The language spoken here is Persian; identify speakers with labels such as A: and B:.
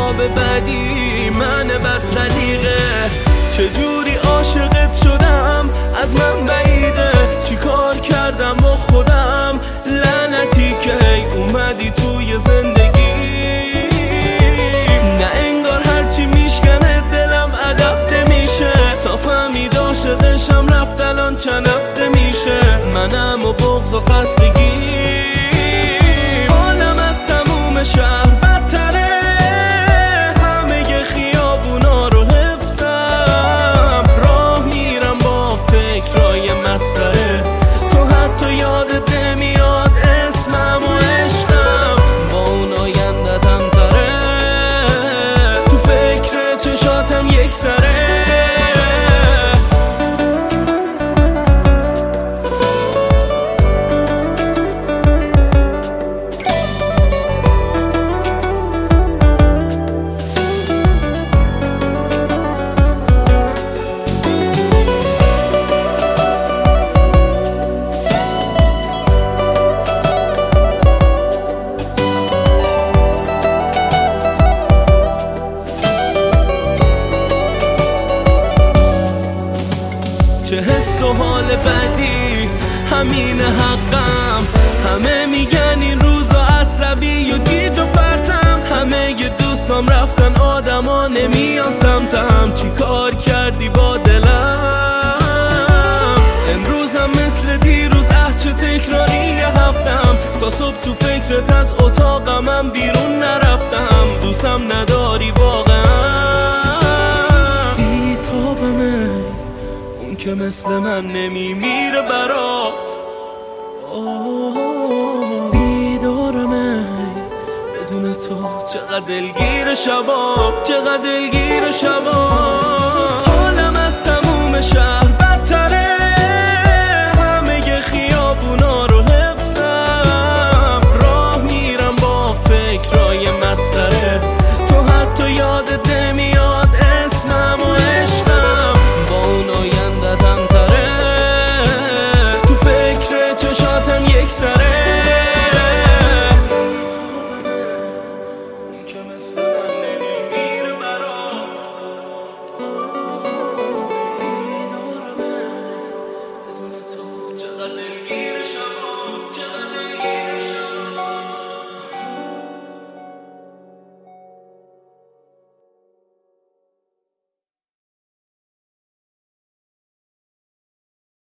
A: خواب بعدی من بد سلیقه. چجوری عاشقت شدم از من بعیده، چی کار کردم با خودم لعنتی که هی اومدی توی زندگی. نه انگار هرچی میشکنه دلم ادب نمیشه، تا فهمید عاشقشم رفت الان چند هفته میشه. منم و بغض و خستگی حالم از تموم شهر بدتره، همه خیابونا رو حفظم، راه میرم با فکرای مسخره. تو حتی یادت نمیاد اسمم و عشقم، با اون آیندتم تره، تو فکر چشاتم یک سره. چه حس و حال بعدی همین حقم، همه میگن این روزا عصبی و گیج و پرتم، همه ی دوستام رفتن آدما نمیان سمتم. چی کار کردی با دلم امروزم مثل دیروز، چه تکراری هفتم، تا صبح تو فکرت از اتاقم بیرون نرفتم. دوستم نداری واقعا، بی‌تابمه که مثل من نمیمیره برات. بیدارمه بدون تو، چقدر دلگیر شبام، چقدر دلگیر شبام. حالم از تموم شهر